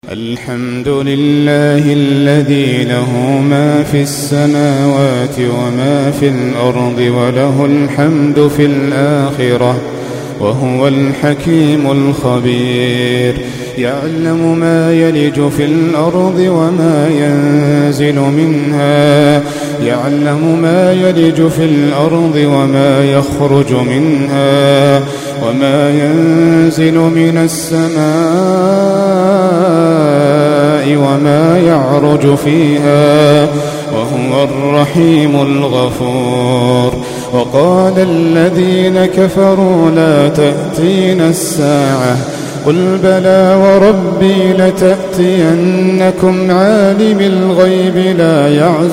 الحمد لله الذي له ما في السماوات وما في الأرض وله الحمد في الآخرة وهو الحكيم الخبير. يعلم ما يلج في الأرض وما ينزل منها، يعلم ما يلج في الأرض وما يخرج منها وما ينزل من السماء وما يعرج فيها وهو الرحيم الغفور. وقال الذين كفروا لا تأتينا الساعة قل بلى وربي لتأتينكم عالم الغيب لا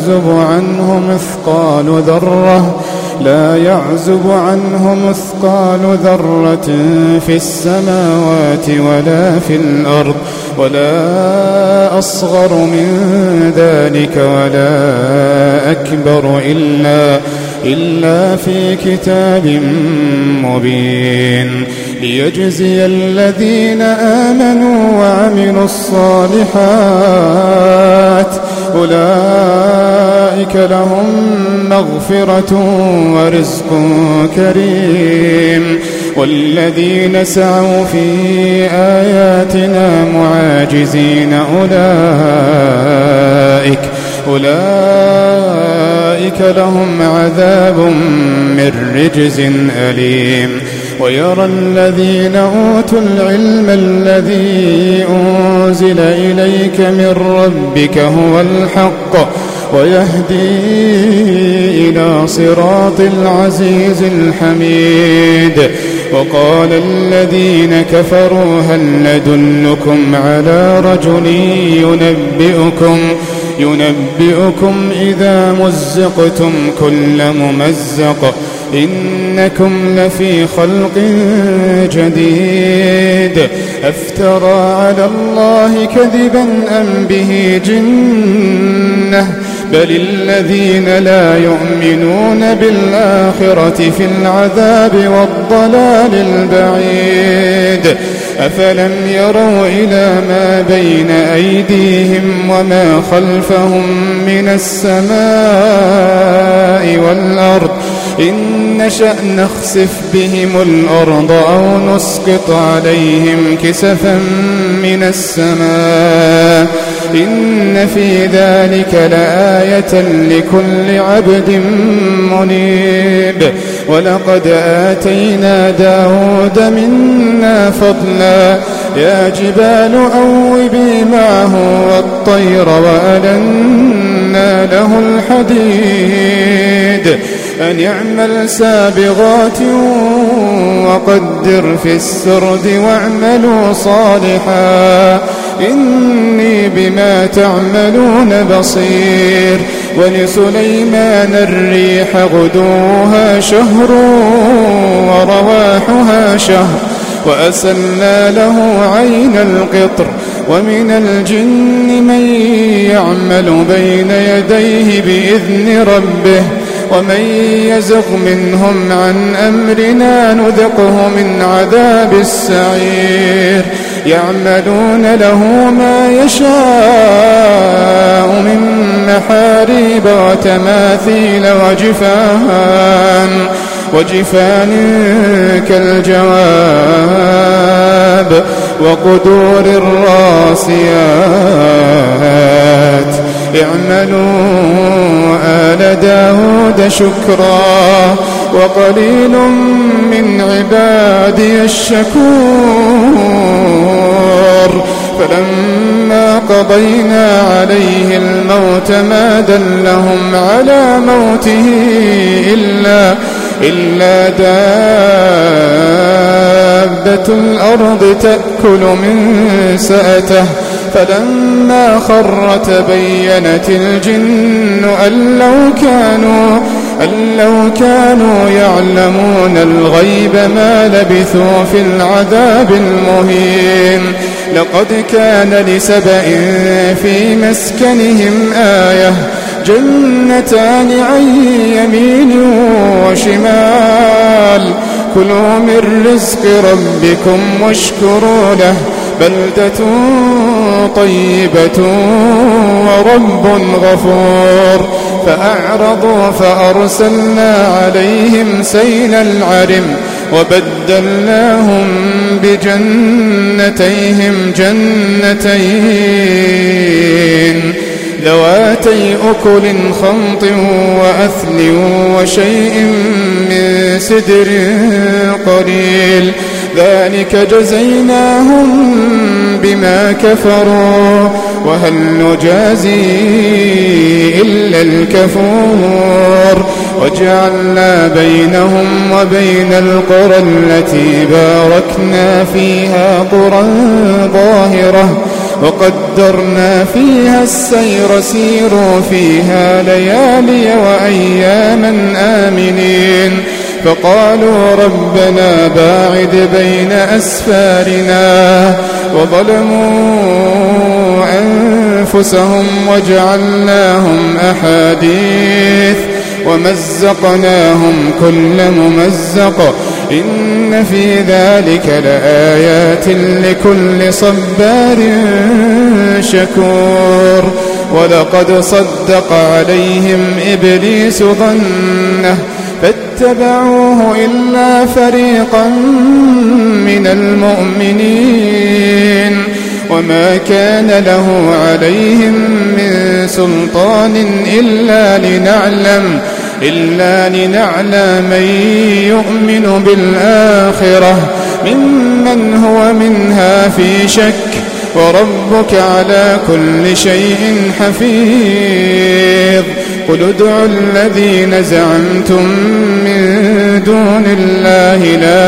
يعزب عنه مثقال ذرة في السماوات ولا في الأرض ولا أصغر من ذلك ولا أكبر إلا في كتاب مبين ليجزي الذين آمنوا وعملوا الصالحات أولئك لهم مغفرة ورزق كريم. والذين سعوا في آياتنا معاجزين أولئك لهم عذاب من رجز أليم. ويرى الذين أوتوا العلم الذي أنزل إليك من ربك هو الحق ويهدي إلى صراط العزيز الحميد. وقال الذين كفروا هل ندلكم على رجل ينبئكم إذا مزقتم كل ممزق إنكم لفي خلق جديد أفترى على الله كذبا أم به جنة بل الذين لا يؤمنون بالآخرة في العذاب والضلال البعيد. أفلم يروا إلى ما بين أيديهم وما خلفهم من السماء والأرض إن نشأ نخسف بهم الأرض أو نسقط عليهم كسفا من السماء إن في ذلك لآية لكل عبد منيب. ولقد آتينا داود منا فضلا يا جبال أوبي معه والطير وألنا له الحديد أن يعمل سابغات وقدر في السرد واعملوا صالحا إني بما تعملون بصير. ولسليمان الريح غدوها شهر ورواحها شهر وأسلنا له عين القطر ومن الجن من يعمل بين يديه بإذن ربه ومن يزغ منهم عن أمرنا نذقه من عذاب السعير. يعملون له ما يشاء من محاريب وتماثيل وجفان كالجواب وقدور الراسيات. اعملوا آل داود شكرا وقليل من عبادي الشكور. فلما قضينا عليه الموت ما دلهم على موته إلا دابة الأرض تأكل من سأته فلما خر تبينت الجن أن لو كانوا يعلمون الغيب ما لبثوا في العذاب المهين. لقد كان لسبأ في مسكنهم آية جنتان عن يمين وشمال كلوا من رزق ربكم واشكروا له بلدة طيبة ورب غفور فأعرضوا فأرسلنا عليهم سيل العرم وبدلناهم بجنتيهم جنتين ذواتي أكل خمط وأثل وشيء من سدر قليل ذلك جزيناهم بما كفروا وهل نجازي إلا الكفور وجعلنا بينهم وبين القرى التي باركنا فيها قرى ظاهرة وقدرنا فيها السير سيروا فيها ليالي وأياما آمنين فقالوا ربنا باعد بين أسفارنا وظلموا أنفسهم وجعلناهم أحاديث ومزقناهم كل ممزق إن في ذلك لآيات لكل صبار شكور ولقد صدق عليهم إبليس ظنه فاتبعوه إلا فريقا من المؤمنين وما كان له عليهم من سلطان إلا لنعلم من يؤمن بالآخرة ممن هو منها في شك وربك على كل شيء حفيظ قل ادعوا الذين زعمتم من دون الله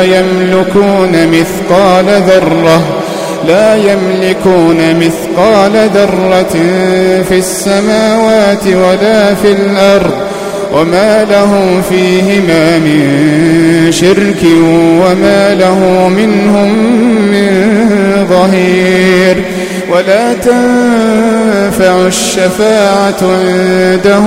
لا يملكون مثقال ذرة في السماوات ولا في الأرض وما له فيهما من شرك وما له منهم من ظهير ولا تنفع الشفاعة عنده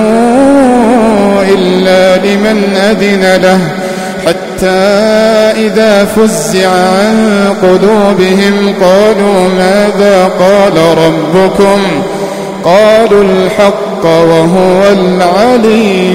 إلا لمن أذن له حتى إذا فزع عن قلوبهم قالوا ماذا قال ربكم قالوا الحق وهو العلي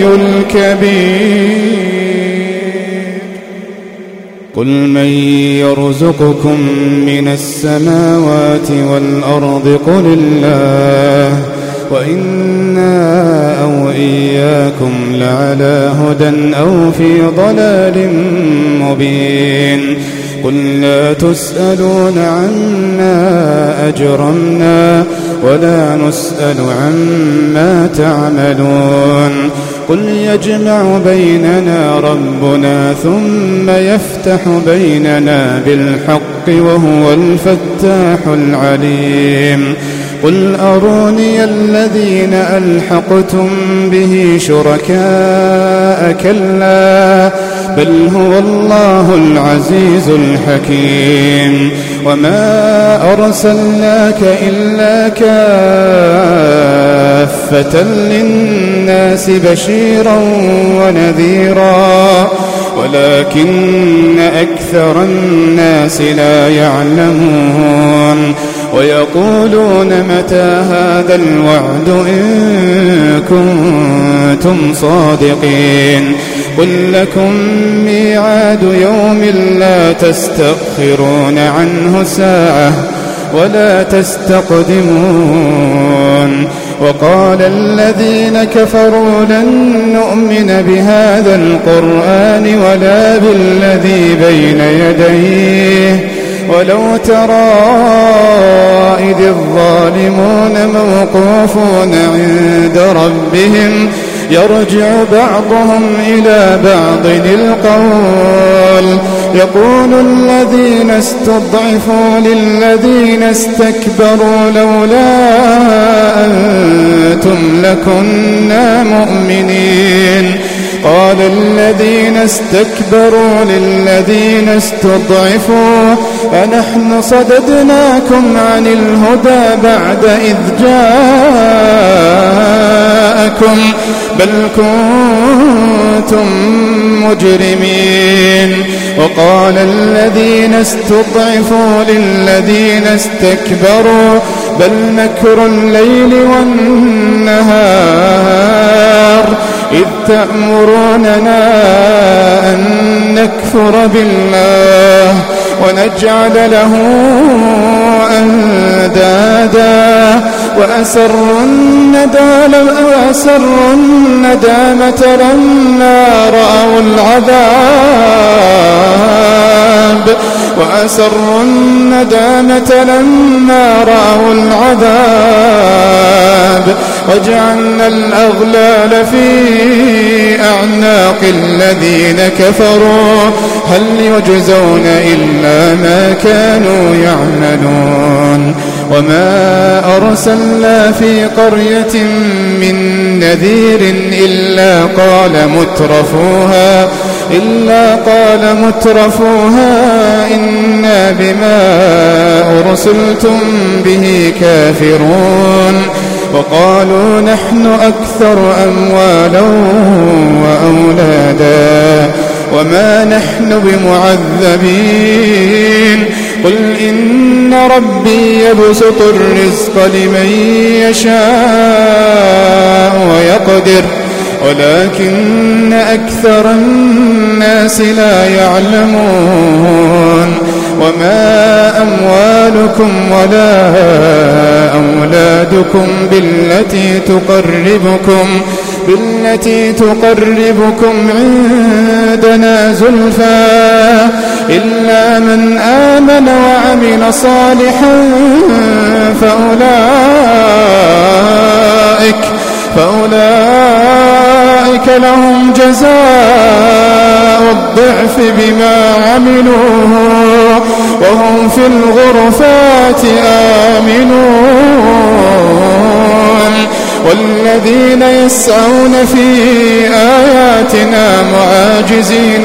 الكبير قل من يرزقكم من السماوات والأرض قل الله وإنا أو إياكم لعلى هدى أو في ضلال مبين قل لا تسألون عما أجرمنا ولا نسأل عما تعملون قل يجمع بيننا ربنا ثم يفتح بيننا بالحق وهو الفتاح العليم قل أروني الذين ألحقتم به شركاء كلا بل هو الله العزيز الحكيم وما أرسلناك إلا كافة للناس بشيرا ونذيرا ولكن أكثر الناس لا يعلمون ويقولون متى هذا الوعد إن كنتم صادقين قل لكم ميعاد يوم لا تستأخرون عنه ساعة ولا تستقدمون وقال الذين كفروا لن نؤمن بهذا القرآن ولا بالذي بين يديه ولو ترى إذ الظالمون موقوفون عند ربهم يرجع بعضهم إلى بعض القول يقول الذين استضعفوا للذين استكبروا لولا أنتم لكنا مؤمنين قال الذين استكبروا للذين استضعفوا أنحن صددناكم عن الهدى بعد إذ جاءكم بل كنتم مجرمين وقال الذين استضعفوا للذين استكبروا بل مكر الليل والنهار إذ تأمروننا أن نكفر بالله ونجعل له أندادا وأسروا الندامة لما رأوا العذاب وجعلنا الأغلال في أعناق الذين كفروا هل يجزون إلا ما كانوا يعملون وما أرسلنا في قرية من نذير إلا قال مترفوها إنا بما أرسلتم به كافرون وقالوا نحن أكثر أموالا وأولادا وما نحن بمعذبين قل إن ربي يبسط الرزق لمن يشاء ويقدر ولكن أكثر الناس لا يعلمون وما أموالكم ولا أولادكم بالتي تقربكم عندنا زلفى إلا من آمن وعمل صالحا فأولئك لهم جزاء الضعف بما عملوا وهم في الغرفات آمنون والذين يسعون في آياتنا معاجزين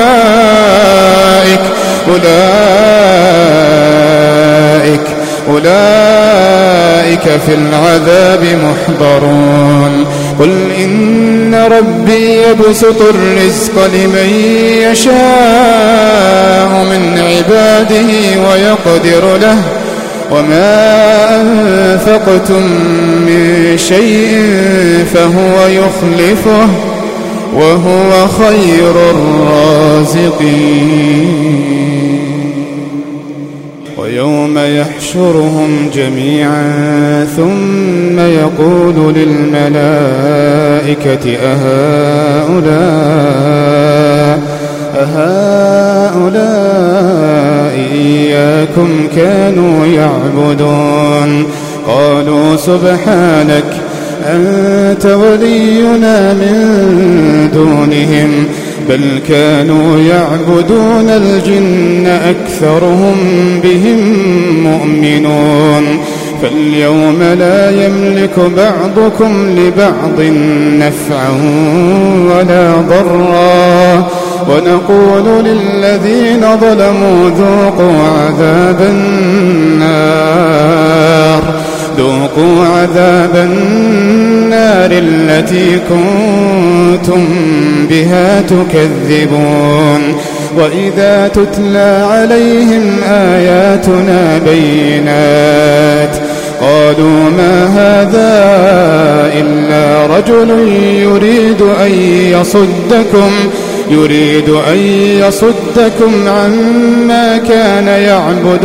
أولئك في العذاب محضرون قل إن ربي يبسط الرزق لمن يشاء من عباده ويقدر له وما أنفقتم من شيء فهو يخلفه وهو خير الرازقين ويوم يحشرهم جميعا ثم يقول للملائكة أهؤلاء إياكم كانوا يعبدون قالوا سبحانك أنت ولينا من دونهم بل كانوا يعبدون الجن أكثرهم بهم مؤمنون فاليوم لا يملك بعضكم لبعض نفعا ولا ضرا ونقول للذين ظلموا ذوقوا عذاب النار التي كنتم بها تكذبون وإذا تتلى عليهم آياتنا بينات قالوا ما هذا إلا رجل يريد أن يصدكم عما كان يعبد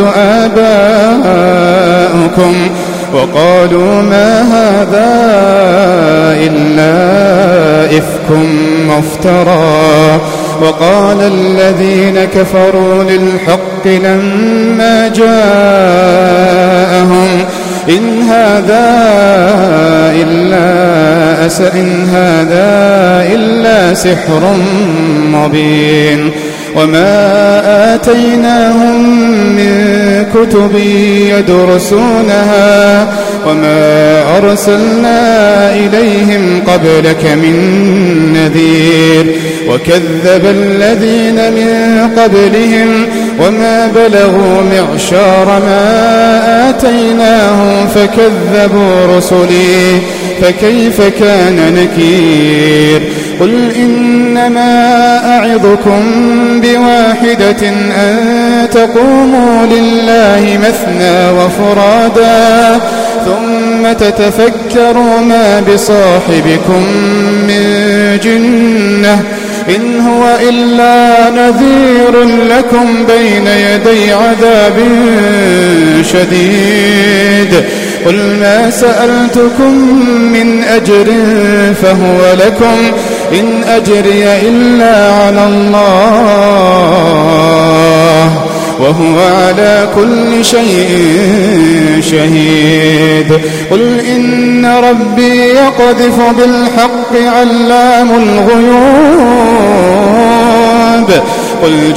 آباؤكم وقالوا ما هذا إلا إفك مفترى وقال الذين كفروا للحق لما جاءهم إن هذا إلا سحر مبين وما آتيناهم من كتب يدرسونها وما أرسلنا إليهم قبلك من نذير وكذب الذين من قبلهم وما بلغوا معشار ما آتيناهم فكذبوا رسلي فكيف كان نكير قل إنما أعظكم بواحدة أن تقوموا لله مثنى وفرادا ثم تتفكروا ما بصاحبكم من جنة إن هو إلا نذير لكم بين يدي عذاب شديد قل ما سألتكم من أجر فهو لكم إن أجري إلا على الله وهو على كل شيء شهيد قل إن ربي يقذف بالحق علام الغيوب قل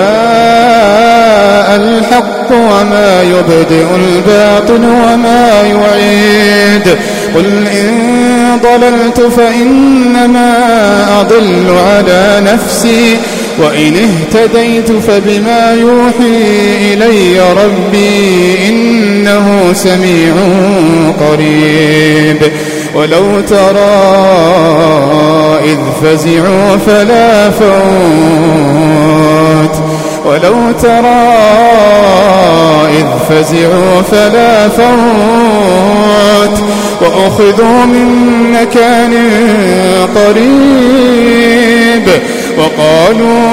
جاء الحق وما يبدئ الباطل وما يعيد قل إن ضللت فإنما أضل على نفسي وإن اهتديت فبما يوحي إلي ربي إنه سميع قريب ولو ترى إذ فزعوا فلا فوت وأخذوا من مكان قريب وقالوا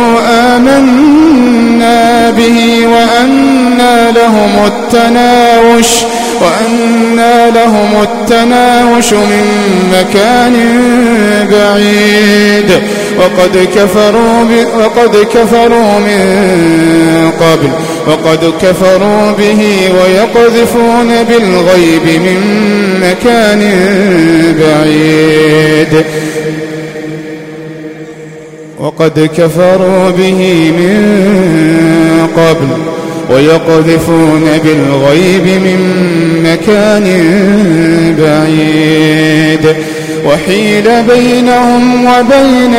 آمنا به وأنى لهم التناوش من مكان بعيد وقد كفروا به ويقذفون بالغيب من مكان بعيد وقد كفروا به من قبل ويقذفون بالغيب من مكان بعيد وحيل بينهم وبين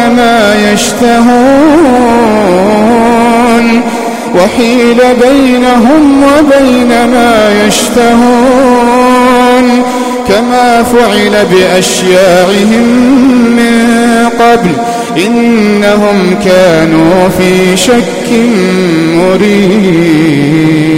ما يشتهون كما فعل بأشياعهم من قبل إنهم كانوا في شك مريب